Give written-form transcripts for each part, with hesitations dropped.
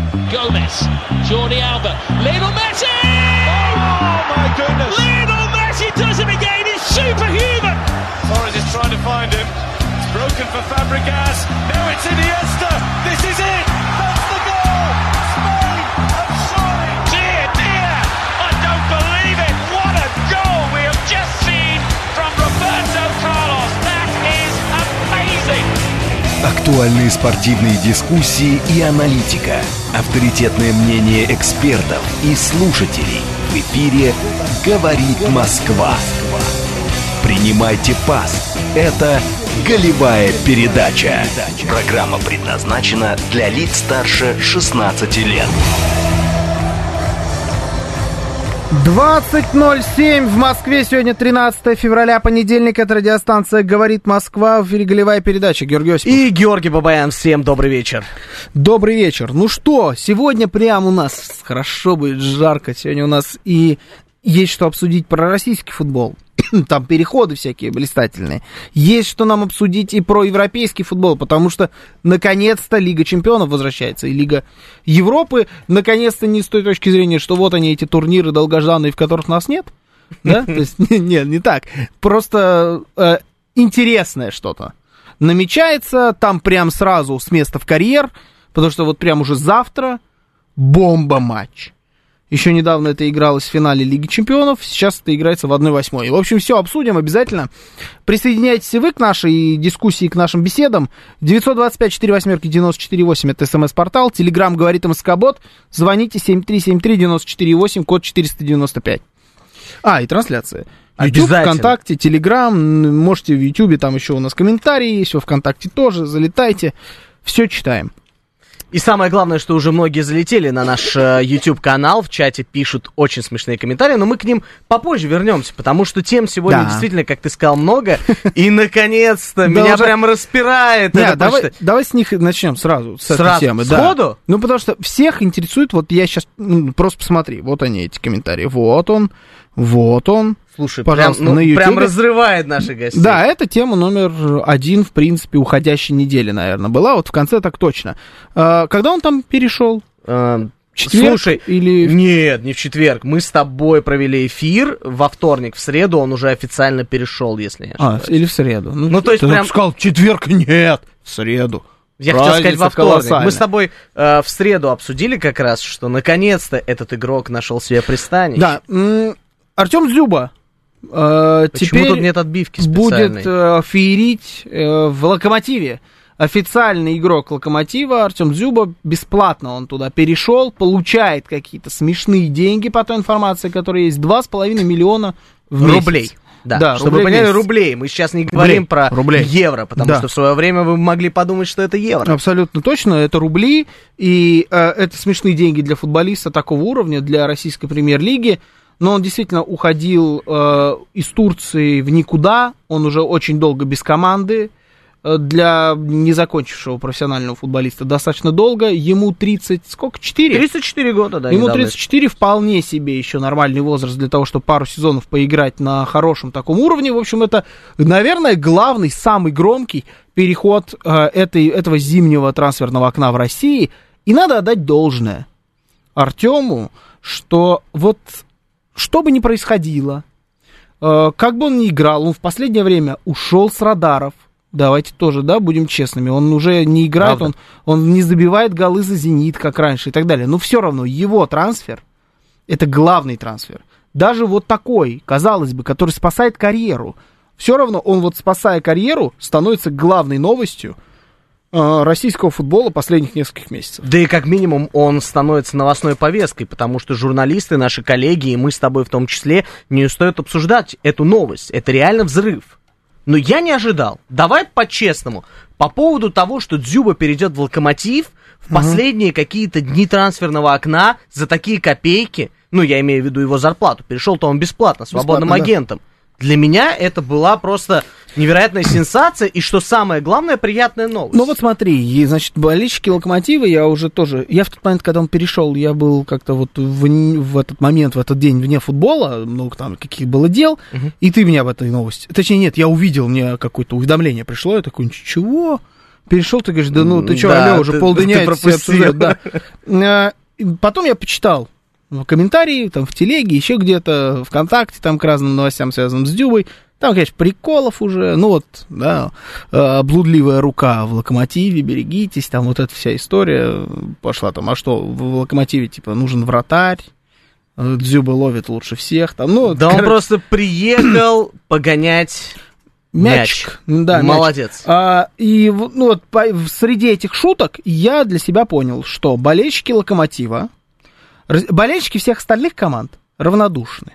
Gomez, Jordi Alba, Lionel Messi! Oh my goodness! Lionel Messi does it again, he's superhuman! Torres is trying to find him. It's broken for Fabregas. Now it's Iniesta. This is it. That's the goal. Spain have soared. Dear, dear, I don't believe it. What a goal we have just seen from Roberto Carlos. That is amazing. Актуальные спортивные дискуссии и аналитика. Авторитетное мнение экспертов и слушателей. В эфире «Говорит Москва». Принимайте пас. Это «Голевая передача». Программа предназначена для лиц старше 16 лет. 20:07 в Москве. Сегодня 13 февраля, понедельник. Это радиостанция «Говорит Москва». В эфире «Голевая передача». Георгий Осипов. И Георгий Бабаян. Всем добрый вечер. Добрый вечер. Ну что, сегодня прям у нас хорошо будет, жарко. Сегодня у нас и есть что обсудить про российский футбол. Там переходы всякие блистательные. Есть что нам обсудить и про европейский футбол, потому что, наконец-то, Лига чемпионов возвращается, и Лига Европы, наконец-то, не с той точки зрения, что вот они, эти турниры долгожданные, в которых нас нет, да, то есть, нет, не так, просто интересное что-то намечается, там прям сразу с места в карьер, потому что вот прям уже завтра бомба-матч. Еще недавно это игралось в финале Лиги чемпионов, сейчас это играется в 1/8. В общем, все обсудим обязательно. Присоединяйтесь и вы к нашей дискуссии, к нашим беседам. 925-48-94-8 это СМС-портал. Телеграм говорит МСК-бот. Звоните 7373-94-8, код 495. И трансляция. YouTube, ВКонтакте, Телеграм. Можете в Ютубе, там еще у нас комментарии есть, во ВКонтакте тоже. Залетайте. Все читаем. И самое главное, что уже многие залетели на наш YouTube-канал, в чате пишут очень смешные комментарии, но мы к ним попозже вернемся, потому что тем сегодня действительно, как ты сказал, много, и, наконец-то, меня прям распирает. Давай с них начнем сразу, с этой темы. Сходу? Ну, потому что всех интересует, вот я сейчас, просто посмотри, вот они, эти комментарии, вот он. Слушай, пожалуйста, прям, на YouTube. Прям разрывает наших гостей. Да, это тема номер 1, в принципе, уходящей недели, наверное, была. Вот в конце так точно. Когда он там перешел? Четверг? Слушай, нет, не в четверг. Мы с тобой провели эфир во вторник, в среду он уже официально перешел, если не ошибаюсь. Или в среду. Ну то есть ты прям... сказал, в четверг? Нет, в среду. Я хотел сказать во вторник. Мы с тобой в среду обсудили как раз, что наконец-то этот игрок нашел себе пристанище. Да, Артем Дзюба теперь тут нет отбивки специальной? Будет феерить в «Локомотиве». Официальный игрок «Локомотива» Артем Дзюба, бесплатно он туда перешел, получает какие-то смешные деньги, по той информации, которая есть, 2,5 миллиона в месяц. Рублей. Да, чтобы вы поняли, рублей. Мы сейчас не говорим про евро, потому что в свое время вы могли подумать, что это евро. Абсолютно точно, это рубли, и это смешные деньги для футболиста такого уровня, для российской премьер-лиги. Но он действительно уходил из Турции в никуда, он уже очень долго без команды, для незакончившего профессионального футболиста достаточно долго, ему 34 года, да. Ему 34, вполне себе еще нормальный возраст для того, чтобы пару сезонов поиграть на хорошем таком уровне. В общем, это, наверное, главный, самый громкий переход этого зимнего трансферного окна в России. И надо отдать должное Артему, что вот что бы ни происходило, как бы он ни играл, он в последнее время ушел с радаров. Давайте тоже, будем честными. Он уже не играет, он не забивает голы за «Зенит», как раньше и так далее. Но все равно его трансфер — это главный трансфер. Даже вот такой, казалось бы, который спасает карьеру. Все равно он, вот спасая карьеру, становится главной новостью российского футбола последних нескольких месяцев. Да и как минимум он становится новостной повесткой, потому что журналисты, наши коллеги, и мы с тобой в том числе, не устают обсуждать эту новость. Это реально взрыв. Но я не ожидал. Давай по-честному. По поводу того, что Дзюба перейдет в «Локомотив» в последние какие-то дни трансферного окна за такие копейки, я имею в виду его зарплату, перешел-то он бесплатно, свободным агентом. Для меня это была просто невероятная сенсация, и, что самое главное, приятная новость. Ну вот смотри, значит, болельщики «Локомотива», я в тот момент, когда он перешел, я был как-то вот в этот момент, в этот день вне футбола, там каких было дел, и ты меня об этой новости, точнее нет, я увидел, мне какое-то уведомление пришло, я такой, чего? перешел, ты говоришь, да ну ты что, Да, алло, уже полдня это все обсуждают. Да. Потом я почитал комментарии, там, в телеге, еще где-то, ВКонтакте, там, к разным новостям, связанным с Дзюбой. Там, конечно, приколов уже, ну вот, да, блудливая рука в Локомотиве, берегитесь, там вот эта вся история пошла там, а что, в Локомотиве, типа, нужен вратарь, Дзюба ловит лучше всех, там, ну... Да он просто приехал погонять Мячик. Да, молодец. И ну, вот среди этих шуток я для себя понял, что болельщики Локомотива, болельщики всех остальных команд равнодушны.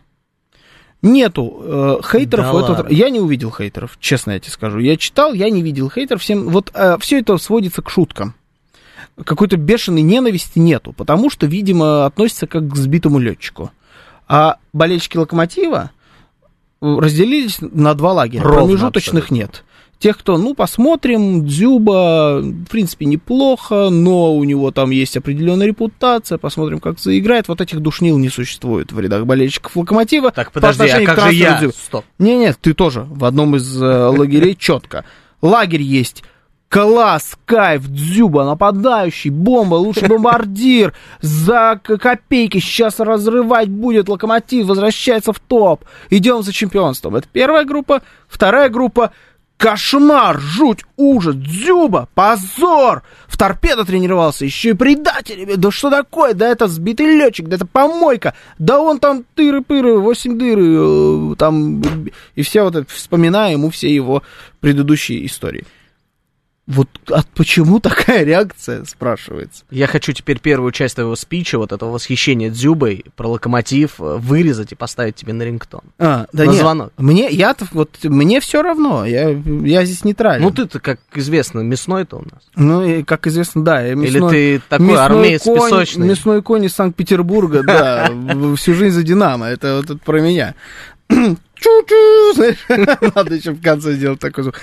Нету хейтеров. Да я не увидел хейтеров, честно я тебе скажу. Я читал, я не видел хейтеров. Вот все это сводится к шуткам. Какой-то бешеной ненависти нету, потому что, видимо, относятся как к сбитому летчику. А болельщики Локомотива разделились на два лагеря. Ровно, промежуточных абсолютно. нет. Тех, кто, ну, посмотрим, Дзюба, в принципе, неплохо, но у него там есть определенная репутация, посмотрим, как заиграет. Вот этих душнил не существует в рядах болельщиков Локомотива. Так, подожди, а как же я? Стоп. Нет, ты тоже в одном из лагерей четко. Лагерь есть. Класс, кайф, Дзюба, нападающий, бомба, лучший бомбардир, за копейки сейчас разрывать будет, Локомотив возвращается в топ, идем за чемпионством. Это первая группа. Вторая группа — кошмар, жуть, ужас, Дзюба, позор, в Торпедо тренировался, еще и предатель, да что такое, да это сбитый летчик, да это помойка, да он там тыры-пыры, 8 дыр, там, и все вот это, вспоминая ему все его предыдущие истории. Вот почему такая реакция, спрашивается? Я хочу теперь первую часть твоего спича, вот этого восхищения Дзюбой про Локомотив, вырезать и поставить тебе на рингтон. Да на нет, звонок. Мне все равно, я здесь нейтрален. Ну ты-то, как известно, мясной-то у нас. Ну, и, как известно, да. Или ты такой армеец песочный? Мясной конь из Санкт-Петербурга, да, всю жизнь за «Динамо», это вот про меня. Чу-чу, знаешь, надо еще в конце сделать такой звук.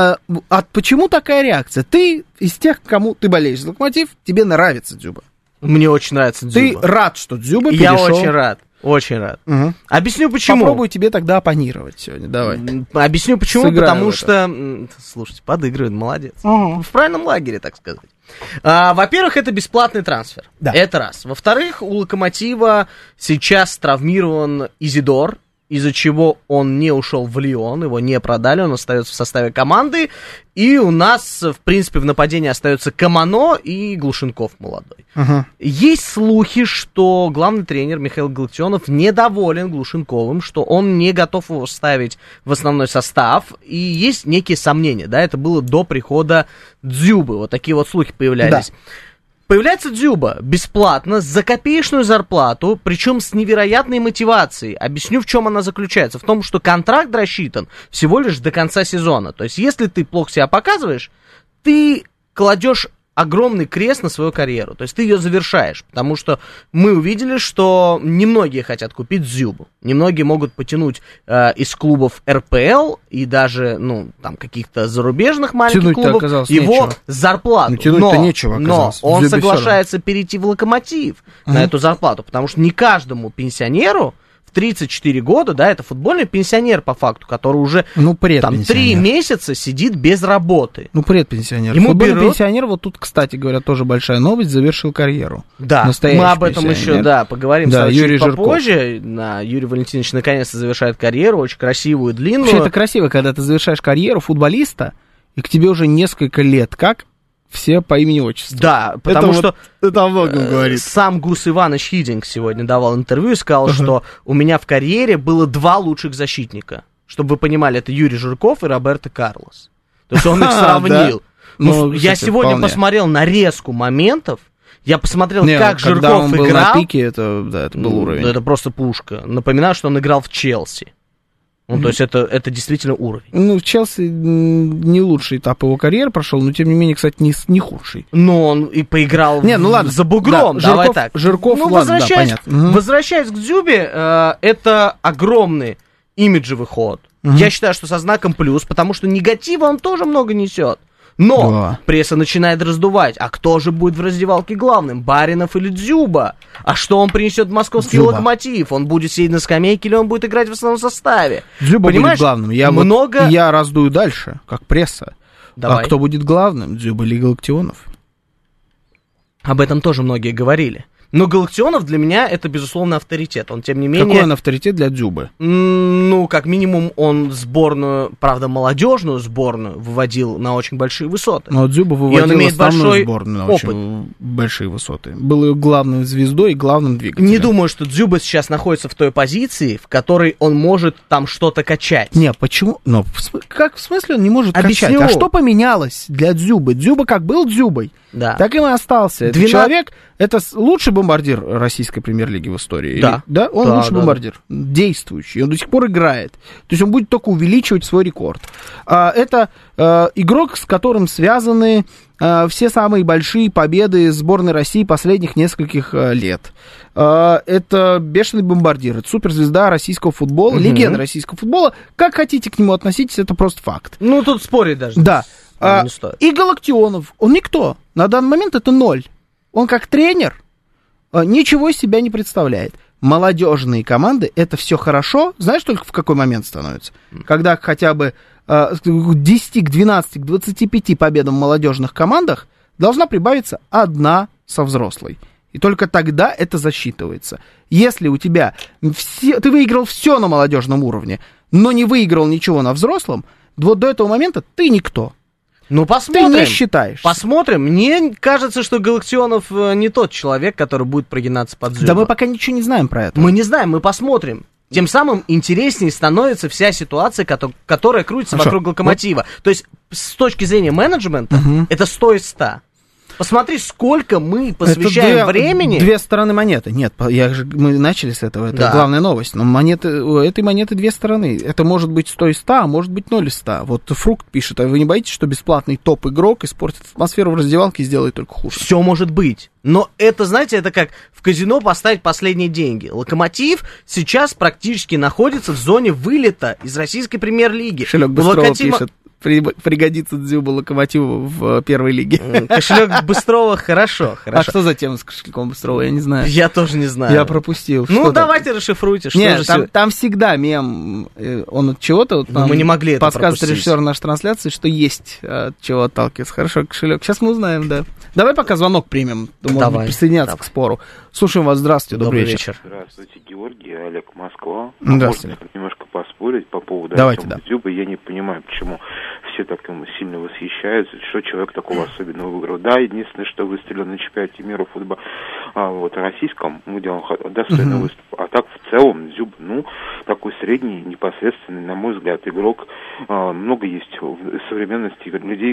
Почему такая реакция? Ты из тех, кому ты болеешь за Локомотив, тебе нравится Дзюба. Мне очень нравится Дзюба. Ты рад, что Дзюба перешел? Я очень рад. Очень рад. Угу. Объясню почему. Попробую тебе тогда оппонировать сегодня, давай. Объясню почему, Сыграем потому что, слушайте, подыгрывает, молодец. Угу. В правильном лагере, так сказать. Во-первых, это бесплатный трансфер. Да. Это раз. Во-вторых, у Локомотива сейчас травмирован Изидор, из-за чего он не ушел в Лион, его не продали, он остается в составе команды. И у нас, в принципе, в нападении остается Камано и Глушенков молодой. Угу. Есть слухи, что главный тренер Михаил Галактионов недоволен Глушенковым, что он не готов его ставить в основной состав. И есть некие сомнения, да, это было до прихода Дзюбы, вот такие вот слухи появлялись. Да. Появляется Дзюба бесплатно, за копеечную зарплату, причем с невероятной мотивацией. Объясню, в чем она заключается. В том, что контракт рассчитан всего лишь до конца сезона. То есть, если ты плохо себя показываешь, ты кладешь огромный крест на свою карьеру. То есть ты ее завершаешь, потому что мы увидели, что немногие хотят купить Дзюбу. Немногие могут потянуть из клубов РПЛ и даже, ну, там, каких-то зарубежных маленьких клубов его нечего. Зарплату. Ну, тянуть-то нечего, оказалось. Но он соглашается перейти в Локомотив на эту зарплату, потому что не каждому пенсионеру в 34 года, да, это футбольный пенсионер по факту, который уже там 3 месяца сидит без работы. Ну, предпенсионер. Футбольный пенсионер, вот тут, кстати говоря, тоже большая новость, завершил карьеру. Да, настоящий мы об этом еще, да, поговорим Юрий чуть попозже. Да, Юрий Валентинович наконец-то завершает карьеру, очень красивую, длинную. Вообще, это красиво, когда ты завершаешь карьеру футболиста, и к тебе уже несколько лет, как все по имени-отчеству. Да, потому что это о многом говорит. Сам Гус Иванович Хидинг сегодня давал интервью и сказал, что у меня в карьере было 2 лучших защитника. Чтобы вы понимали, это Юрий Жирков и Роберто Карлос. То есть он их сравнил. Я сегодня посмотрел нарезку моментов, я посмотрел, как Жирков играл. На пике, это был уровень. Это просто пушка. Напоминаю, что он играл в Челси. Ну, то есть это действительно уровень. Ну, в Челси не лучший этап его карьеры прошел, но тем не менее, кстати, не худший. Но он и поиграл за бугром, да, давай так. Жирков, ладно, да, понятно. Возвращаясь к Дзюбе, это огромный имиджевый ход. Я считаю, что со знаком плюс, потому что негатива он тоже много несет. Но пресса начинает раздувать. А кто же будет в раздевалке главным? Баринов или Дзюба? А что он принесет в московский Локомотив? Он будет сидеть на скамейке или он будет играть в основном составе? Дзюба будет главным. Я раздую дальше, как пресса. Давай. А кто будет главным? Дзюба или Галактионов? Об этом тоже многие говорили. Но Галактионов для меня это, безусловно, авторитет. Он, тем не менее... Какой он авторитет для Дзюбы? Ну, как минимум, он сборную, правда, молодежную сборную выводил на очень большие высоты. Но Дзюба выводил он имеет основную большой сборную на опыт. очень большие высоты. Был ее главной звездой и главным двигателем. Не думаю, что Дзюба сейчас находится в той позиции, в которой он может там что-то качать. Не, почему? Ну, как в смысле он не может Объясню. качать? А что поменялось для Дзюбы? Дзюба как был Дзюбой, Да. так и остался. Этот 12 человек, это лучший бомбардир российской премьер-лиги в истории. Да. Да? Он Да, лучший да, бомбардир. Действующий. Он до сих пор играет. То есть он будет только увеличивать свой рекорд. Это игрок, с которым связаны все самые большие победы сборной России последних нескольких лет. Это бешеный бомбардир, это суперзвезда российского футбола, легенда российского футбола. Как хотите к нему относитесь, это просто факт. Ну, тут спорить даже. Да. Не стоит. И Галактионов, он никто. На данный момент это 0. Он как тренер ничего из себя не представляет. Молодежные команды, это все хорошо. Знаешь, только в какой момент становится? Когда хотя бы к 10, к 12, к 25 победам в молодежных командах должна прибавиться одна со взрослой. И только тогда это засчитывается. Если у тебя ты выиграл все на молодежном уровне, но не выиграл ничего на взрослом, вот до этого момента ты никто. Ну, посмотрим. Ты не считаешь. Посмотрим. Мне кажется, что Галактионов не тот человек, который будет прогинаться под Дзюбу. Да мы пока ничего не знаем про это. Мы не знаем, мы посмотрим. Тем самым интереснее становится вся ситуация, которая крутится вокруг Локомотива. То есть, с точки зрения менеджмента, это 100 из 100. Посмотри, сколько мы посвящаем времени. Две стороны монеты. Нет, мы начали с этого, это главная новость. Но у этой монеты две стороны. Это может быть 100 из 100, а может быть 0 из 100. Вот Фрукт пишет, а вы не боитесь, что бесплатный топ-игрок испортит атмосферу в раздевалке и сделает только хуже? Все может быть. Но это, знаете, это как в казино поставить последние деньги. Локомотив сейчас практически находится в зоне вылета из российской премьер-лиги. Кошелек Быстрова пишет. Пригодится Дзюба Локомотиву в первой лиге. Кошелек Быстрова хорошо. А что за тема с кошельком Быстрова, я не знаю. Я тоже не знаю. Я пропустил. Ну, давайте расшифруйте. Нет, там всегда мем, он от чего-то... Мы не могли это подсказывает пропустить. режиссер нашей трансляции, что есть от чего отталкиваться. Хорошо, кошелек. Сейчас мы узнаем, да. Давай пока звонок примем. Может быть, присоединяться к спору. Слушаем вас. Здравствуйте, добрый вечер. Здравствуйте, Георгий, Олег, Москва. Здравствуйте. Можно немножко поспорить по поводу Дзюбы. Я не понимаю, почему все так ему сильно восхищаются, что человек такого особенного выиграл. Да, единственное, что выстрелил на чемпионате мира в футболе, российском, мы делаем достойный выступ. А так, в целом, Дзюба, такой средний, непосредственный, на мой взгляд, игрок. Много есть в современности людей,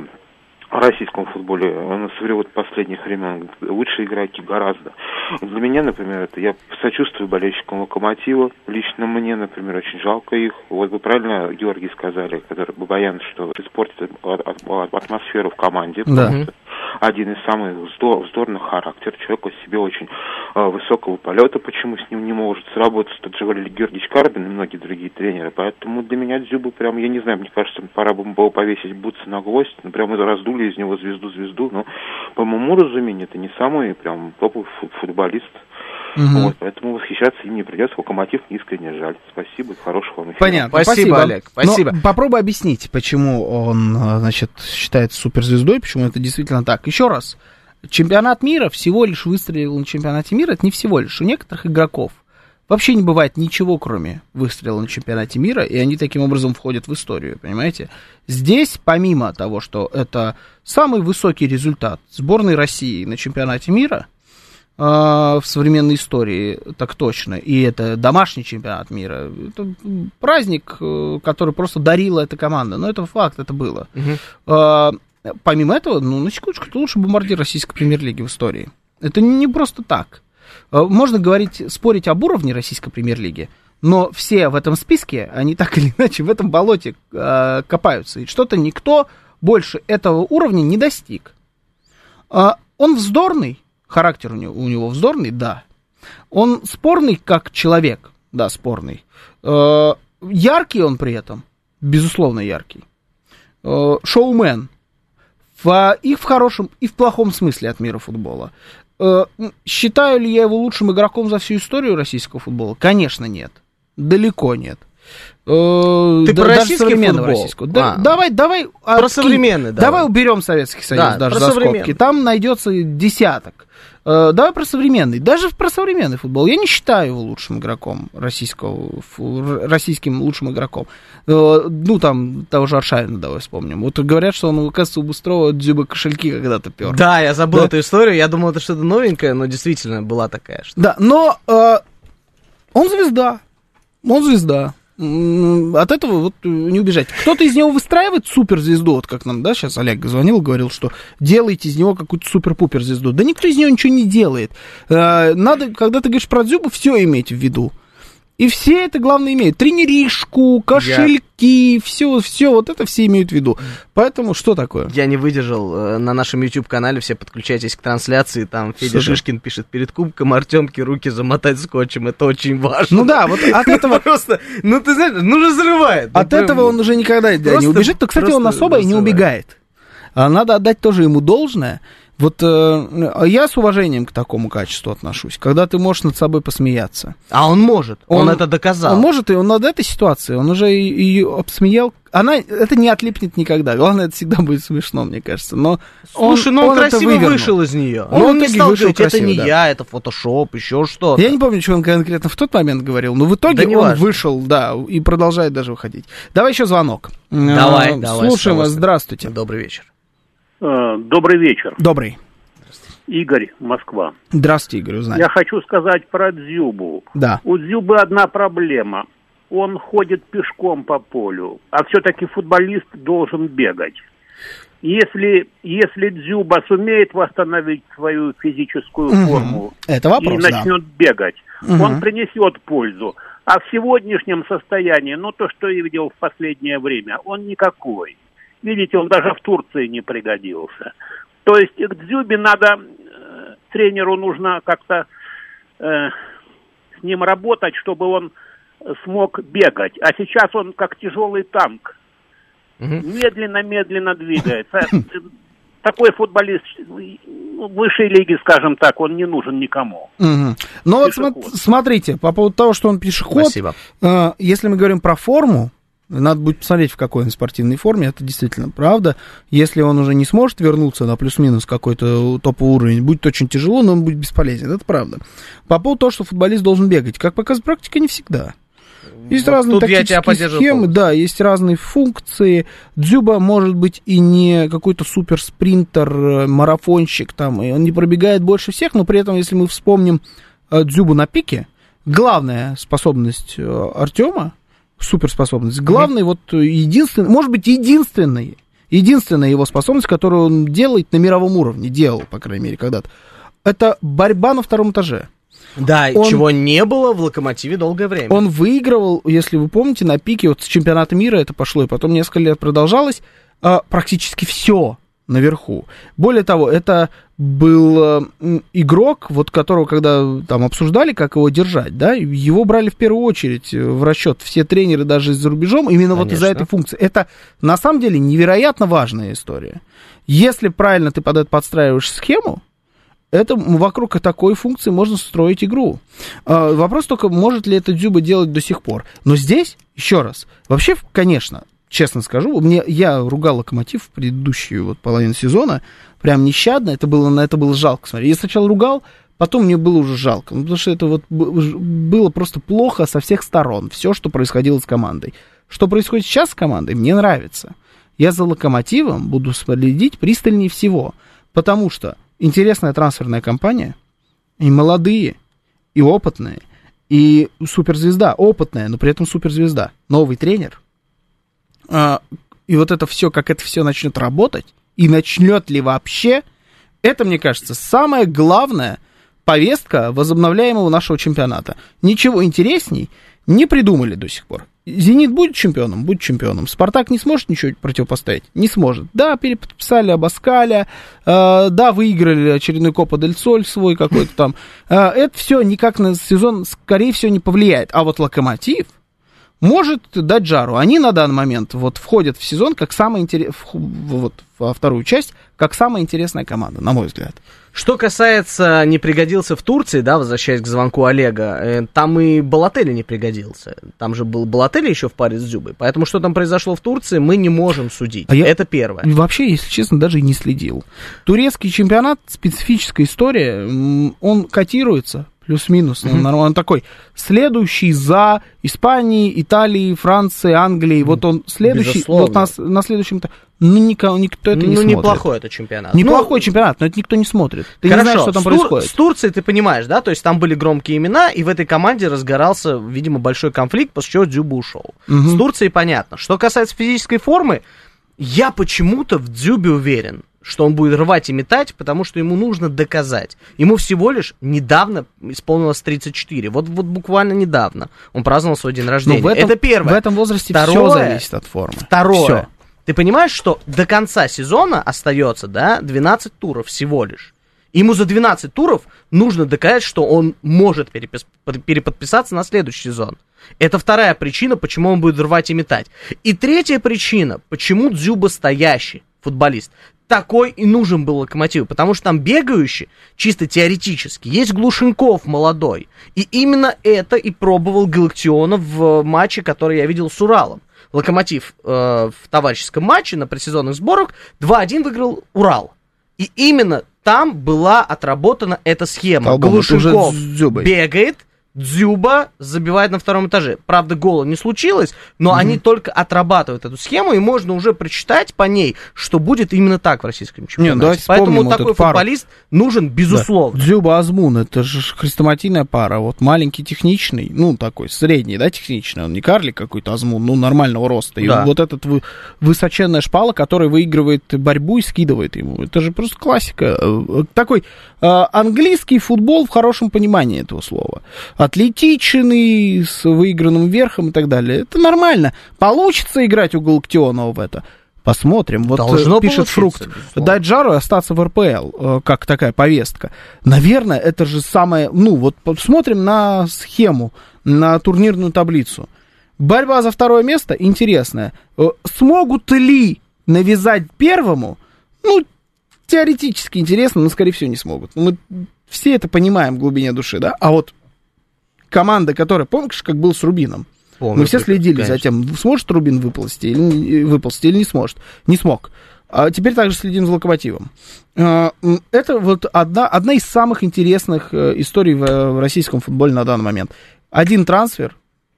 в российском футболе, в последних времен лучшие игроки гораздо. Для меня, например, я сочувствую болельщикам Локомотива. Лично мне, например, очень жалко их. Вот вы правильно, Георгий, сказали, который Бабаян, что испортит атмосферу в команде. Да. Один из самых вздорных характеров. Человек в себе очень высокого полета. Почему с ним не может сработать тот же Валерий Георгиевич Карпин и многие другие тренеры. Поэтому для меня Дзюба прям, я не знаю, мне кажется, пора бы было повесить бутсы на гвоздь. Прям раздули из него звезду. Но, по моему разумению, это не самый прям топовый футболист. Вот, поэтому восхищаться им не придется. Локомотив искренне жаль. Спасибо, хорошего вам эфира. Понятно. Спасибо, Олег. Спасибо. Но попробуй объяснить, почему он, считается суперзвездой, почему это действительно так. Еще раз, чемпионат мира всего лишь выстрелил на чемпионате мира, это не всего лишь. У некоторых игроков вообще не бывает ничего, кроме выстрела на чемпионате мира, и они таким образом входят в историю, понимаете? Здесь, помимо того, что это самый высокий результат сборной России на чемпионате мира, в современной истории, так точно, и это домашний чемпионат мира, это праздник, который просто дарила эта команда, но это факт, это было. Помимо этого, на секундочку, это лучший бомбардир российской премьер-лиги в истории. Это не просто так. Можно спорить об уровне российской премьер-лиги, но все в этом списке, они так или иначе в этом болоте копаются, и что-то никто больше этого уровня не достиг. Он вздорный, характер у него вздорный, да. Он спорный как человек, да, спорный. Яркий он при этом, безусловно яркий. Шоумен. И в хорошем, и в плохом смысле от мира футбола. Считаю ли я его лучшим игроком за всю историю российского футбола? Конечно, нет. Далеко нет. Ты про российский футбол? Давай. Про современный, давай уберем Советский Союз даже за скобки. Там найдется десяток. Давай про современный. Даже про современный футбол. Я не считаю его лучшим игроком российским лучшим игроком. Ну, там, того же Аршавина давай вспомним. Вот говорят, что он, оказывается, у Быстрова Дзюбы кошельки когда-то пер. Да, я забыл эту историю. Я думал, это что-то новенькое, но действительно была такая штука. Да, но он звезда. От этого вот не убежать. Кто-то из него выстраивает суперзвезду, вот как нам, да, сейчас Олег звонил, говорил, что делайте из него какую-то супер-пупер звезду. Да никто из него ничего не делает. Надо, когда ты говоришь про Дзюбу, все иметь в виду. И все это, главное, имеют. Тренеришку, кошельки, все вот это все имеют в виду. Поэтому что такое? Я не выдержал. На нашем YouTube-канале все подключайтесь к трансляции. Там Федя Шишкин пишет: перед кубком Артемке руки замотать скотчем. Это очень важно. Ну да, вот от этого... Просто, ну ты знаешь, ну разрывает. От этого он уже никогда не убежит. Но, кстати, он особо и не убегает. Надо отдать тоже ему должное. Вот я с уважением к такому качеству отношусь, когда ты можешь над собой посмеяться. А он может, он это доказал. Он может, и он над этой ситуацией, он уже ее обсмеял. Это не отлипнет никогда, главное, это всегда будет смешно, мне кажется. Но слушай, он красиво вышел из нее. Он не стал говорить, это не я, это фотошоп, еще что-то. Я не помню, что он конкретно в тот момент говорил, но в итоге он вышел, да, и продолжает даже выходить. Давай еще звонок. Давай. Слушаем вас, здравствуйте. Добрый вечер. Добрый вечер. Добрый. Игорь, Москва. Здравствуйте, Игорь, узнаем. Я хочу сказать про Дзюбу. Да. У Дзюбы одна проблема. Он ходит пешком по полю, а все-таки футболист должен бегать. Если Дзюба сумеет восстановить свою физическую форму это вопрос, и начнет бегать, он принесет пользу. А в сегодняшнем состоянии, то, что я видел в последнее время, он никакой. Видите, он даже в Турции не пригодился. То есть к Дзюбе надо, тренеру нужно как-то с ним работать, чтобы он смог бегать. А сейчас он как тяжелый танк. Медленно-медленно двигается. Такой футболист высшей лиги, скажем так, он не нужен никому. Ну вот смотрите, по поводу того, что он пешеход, если мы говорим про форму, надо будет посмотреть, в какой он спортивной форме, это действительно правда. Если он уже не сможет вернуться на плюс-минус какой-то топовый уровень, будет очень тяжело, но он будет бесполезен, это правда. По поводу того, что футболист должен бегать, как показывает практика, не всегда. Есть разные тактические схемы, да, есть разные функции. Дзюба может быть и не какой-то суперспринтер, марафонщик, там, и он не пробегает больше всех, но при этом, если мы вспомним Дзюбу на пике, главная способность Артема, суперспособность. Главный, вот единственный, может быть, единственная его способность, которую он делает на мировом уровне, делал, по крайней мере, когда-то, это борьба на втором этаже. Да, чего не было в «Локомотиве» долгое время. Он выигрывал, если вы помните, на пике, вот с чемпионата мира это пошло, и потом несколько лет продолжалось, практически все наверху. Более того, это был игрок, вот которого, когда там обсуждали, как его держать, да, его брали в первую очередь в расчет все тренеры даже за рубежом, именно вот из-за этой функции. Это, на самом деле, невероятно важная история. Если правильно ты под это подстраиваешь схему, это вокруг такой функции можно строить игру. Вопрос только, может ли это Дзюба делать до сих пор. Но здесь, еще раз, вообще, конечно, честно скажу, я ругал «Локомотив» в предыдущую вот половину сезона, прям нещадно, это было жалко смотреть. Я сначала ругал, потом мне было уже жалко, потому что это вот было просто плохо со всех сторон, все, что происходило с командой. Что происходит сейчас с командой, мне нравится. Я за «Локомотивом» буду следить пристальнее всего, потому что интересная трансферная кампания, и молодые, и опытные, и суперзвезда, опытная, но при этом суперзвезда, новый тренер. И вот это все, как это все начнет работать, и начнет ли вообще, это, мне кажется, самая главная повестка возобновляемого нашего чемпионата. Ничего интересней не придумали до сих пор. «Зенит» будет чемпионом? Будет чемпионом. «Спартак» не сможет ничего противопоставить? Не сможет. Да, переподписали Абаскаля, да, выиграли очередной Копа дель Соль свой какой-то там. Это все никак на сезон, скорее всего, не повлияет. А вот «Локомотив» может дать жару. Они на данный момент вот входят в сезон как самая во вторую часть, как самая интересная команда, на мой взгляд. Что касается не пригодился в Турции, да, возвращаясь к звонку Олега, там и Балотелли не пригодился. Там же был Балотелли еще в паре с Дзюбой. Поэтому что там произошло в Турции, мы не можем судить. Это первое. Вообще, если честно, даже и не следил. Турецкий чемпионат, специфическая история, он котируется. Плюс-минус, он такой, следующий за Испанией, Италией, Францией, Англией, вот он следующий, вот на следующем, никто это не смотрит. Неплохой это чемпионат. Неплохой чемпионат, но это никто не смотрит. Ты Хорошо, не знаешь, что там происходит. С Турцией ты понимаешь, да, то есть там были громкие имена, и в этой команде разгорался, видимо, большой конфликт, после чего Дзюба ушел. С Турцией понятно. Что касается физической формы, я почему-то в Дзюбе уверен, что он будет рвать и метать, потому что ему нужно доказать. Ему всего лишь недавно исполнилось 34. Вот буквально недавно. Он праздновал свой день рождения. Это первое. В этом возрасте все зависит от формы. Второе. Всё. Ты понимаешь, что до конца сезона остается, да, 12 туров всего лишь. Ему за 12 туров нужно доказать, что он может переподписаться на следующий сезон. Это вторая причина, почему он будет рвать и метать. И третья причина, почему Дзюба стоящий футболист. Такой и нужен был Локомотиву, потому что там бегающий, чисто теоретически, есть Глушенков молодой. И именно это и пробовал Галактионов в матче, который я видел с Уралом. Локомотив в товарищеском матче на предсезонных сборах 2-1 выиграл Урал. И именно там была отработана эта схема. Глушенков бегает, Дзюба забивает на втором этаже. Правда, гола не случилось, но они только отрабатывают эту схему, и можно уже прочитать по ней, что будет именно так в российском чемпионате. Поэтому такой футболист нужен, безусловно. Да. Дзюба-Азмун, это же хрестоматийная пара. Вот маленький, техничный, ну, такой средний, да, техничный. Он не карлик какой-то, Азмун, ну, нормального роста. И вот этот высоченная шпала, который выигрывает борьбу и скидывает ему. Это же просто классика. Такой английский футбол в хорошем понимании этого слова. Атлетичный, с выигранным верхом и так далее. Это нормально. Получится играть у Галактионова в это? Посмотрим. Вот должно пишет Фрукт. Дать жару и остаться в РПЛ, как такая повестка. Наверное, это же самое... Ну, вот посмотрим на схему, на турнирную таблицу. Борьба за второе место интересная. Смогут ли навязать первому? Ну, теоретически интересно, но, скорее всего, не смогут. Мы все это понимаем в глубине души, да? А вот команда, которая, помнишь, как был с Рубином? Помню, мы все следили за тем, сможет Рубин выползти или не сможет. Не смог. А теперь также следим за Локомотивом. Это вот одна из самых интересных историй в российском футболе на данный момент. Один трансфер,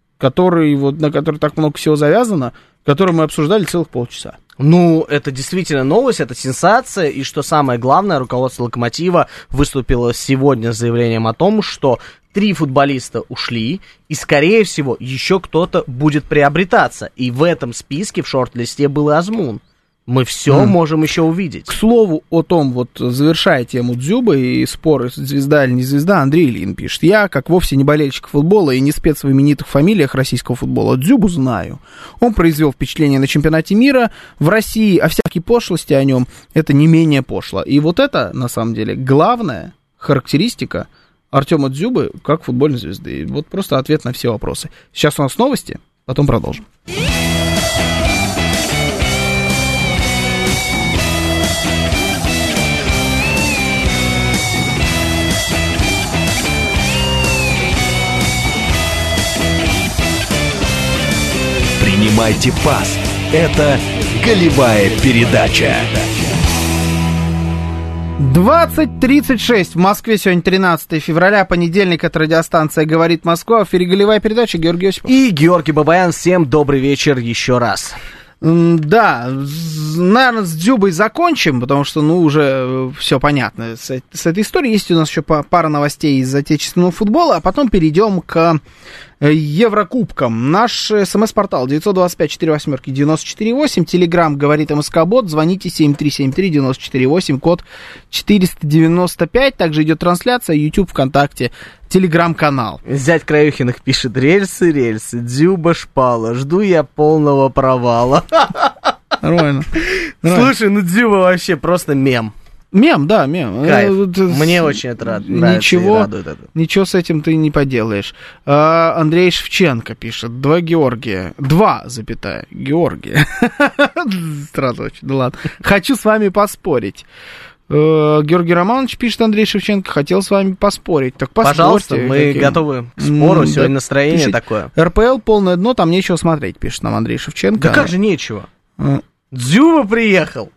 на который так много всего завязано, который мы обсуждали целых полчаса. Ну, это действительно новость, это сенсация, и что самое главное, руководство Локомотива выступило сегодня с заявлением о том, что 3 футболиста ушли, и, скорее всего, еще кто-то будет приобретаться. И в этом списке, в шорт-листе, был Азмун. Мы все можем еще увидеть. К слову о том, вот завершая тему Дзюбы и споры, звезда или не звезда, Андрей Ильин пишет: я, как вовсе не болельщик футбола и не спец в именитых фамилиях российского футбола, Дзюбу знаю. Он произвел впечатление на чемпионате мира в России, а всякие пошлости о нем это не менее пошло. И вот это, на самом деле, главная характеристика Артема Дзюбы как футбольной звезды. Вот просто ответ на все вопросы. Сейчас у нас новости, потом продолжим. Принимайте пас. Это голевая передача. 20:36 в Москве, сегодня 13 февраля, понедельник, это радиостанция «Говорит Москва», в эфире голевая передача, Георгий Осипов. И Георгий Бабаян, всем добрый вечер еще раз. Да, наверное, с Дзюбой закончим, потому что, ну, уже все понятно с этой историей. Есть у нас еще пара новостей из отечественного футбола, а потом перейдем к Еврокубкам. Наш СМС-портал 925-48-94-8, Телеграм «Говорит МСК-бот», звоните 7373-94-8, код 495, также идет трансляция, YouTube, ВКонтакте, Телеграм-канал. Зять Краюхиных пишет: рельсы, Дзюба шпала, жду я полного провала. Нормально. Слушай, ну Дзюба вообще просто мем. Мем, да, мем. Кайф. Мне очень это нравится и радует это. Ничего с этим ты не поделаешь. Андрей Шевченко пишет. 2 Георгия. 2, Георгия. Сразу очень, да ладно. Хочу с вами поспорить. Георгий Романович пишет, Андрей Шевченко, хотел с вами поспорить. Так поспорьте. Пожалуйста, мы готовы к спору, сегодня настроение такое. РПЛ полное дно, там нечего смотреть, пишет нам Андрей Шевченко. Да как же нечего? Дзюба приехал.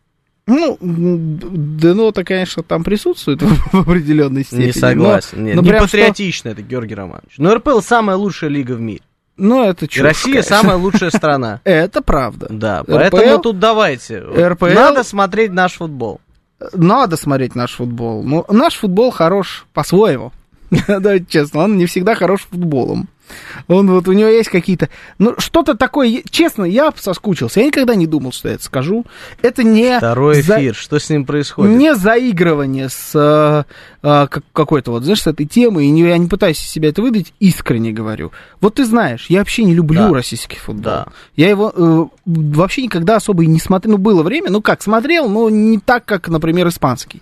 Ну, дно-то, конечно, там присутствует в определенной степени. Не согласен. Не патриотично это, Георгий Романович. Но РПЛ самая лучшая лига в мире. Ну, это чушь, Россия конечно. Самая лучшая страна. Это правда. Да, поэтому тут давайте. Надо смотреть наш футбол. Надо смотреть наш футбол. Но наш футбол хорош по-своему. Давайте честно, он не всегда хорош футболом. Он вот, у него есть какие-то... Ну, что-то такое... Честно, я соскучился. Я никогда не думал, что я это скажу. Это не... Второй эфир. Что с ним происходит? Не заигрывание с какой-то вот, знаешь, с этой темой. И я не пытаюсь из себя это выдать. Искренне говорю. Вот ты знаешь, я вообще не люблю российский футбол. Да. Я его вообще никогда особо и не смотрел. Ну, было время, ну как, смотрел, но не так, как, например, испанский.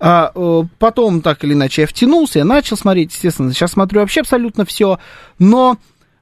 Потом, так или иначе, я втянулся, я начал смотреть, естественно. Сейчас смотрю вообще абсолютно все. Но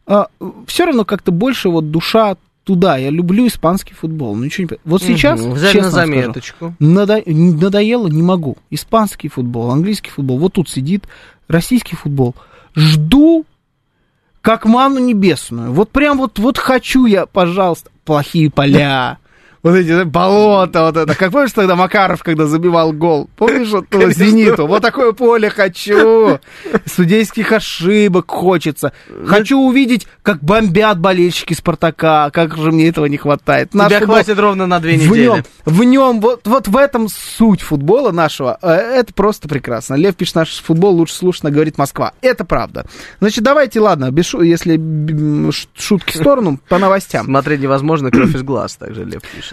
все равно как-то больше вот душа туда. Я люблю испанский футбол. Ну, ничего не... Вот сейчас, честно заметочку. Скажу, надоело, не могу. Испанский футбол, английский футбол. Вот тут сидит российский футбол. Жду как манну небесную. Вот прям вот хочу я, пожалуйста, плохие поля. Вот эти болота, вот это. Как помнишь тогда Макаров, когда забивал гол? Помнишь, вот «Зениту»? Вот такое поле хочу. Судейских ошибок хочется. Хочу увидеть, как бомбят болельщики «Спартака». Как же мне этого не хватает. Тебя хватит ровно на 2 недели. В нем, вот в этом суть футбола нашего. Это просто прекрасно. Лев пишет, наш футбол лучше слушно, говорит Москва. Это правда. Значит, давайте, ладно, если шутки в сторону, по новостям. Смотреть невозможно, кровь из глаз, также Лев пишет.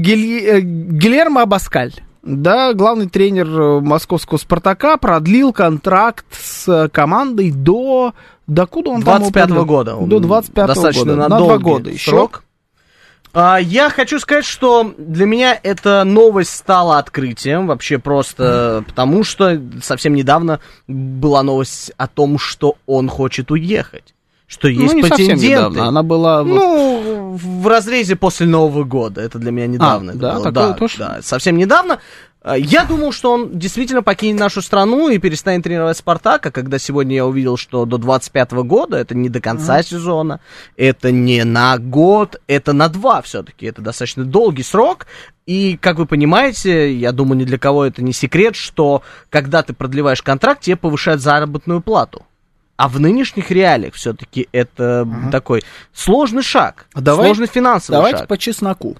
Гильермо Абаскаль, да, главный тренер московского «Спартака», продлил контракт с командой до куда он 25-го года. До 25-го года. Достаточно на 2 года срок. Я хочу сказать, что для меня эта новость стала открытием, вообще просто потому, что совсем недавно была новость о том, что он хочет уехать. Что есть претенденты. Недавно. Она была... Ну, в разрезе после Нового года. Это для меня недавно. Да, совсем недавно. Я думал, что он действительно покинет нашу страну и перестанет тренировать «Спартак», а когда сегодня я увидел, что до 25-го года, это не до конца сезона, это не на год, это на 2 все-таки. Это достаточно долгий срок. И, как вы понимаете, я думаю, ни для кого это не секрет, что когда ты продлеваешь контракт, тебе повышают заработную плату. А в нынешних реалиях все-таки это такой сложный шаг, сложный финансовый шаг. Давайте по чесноку.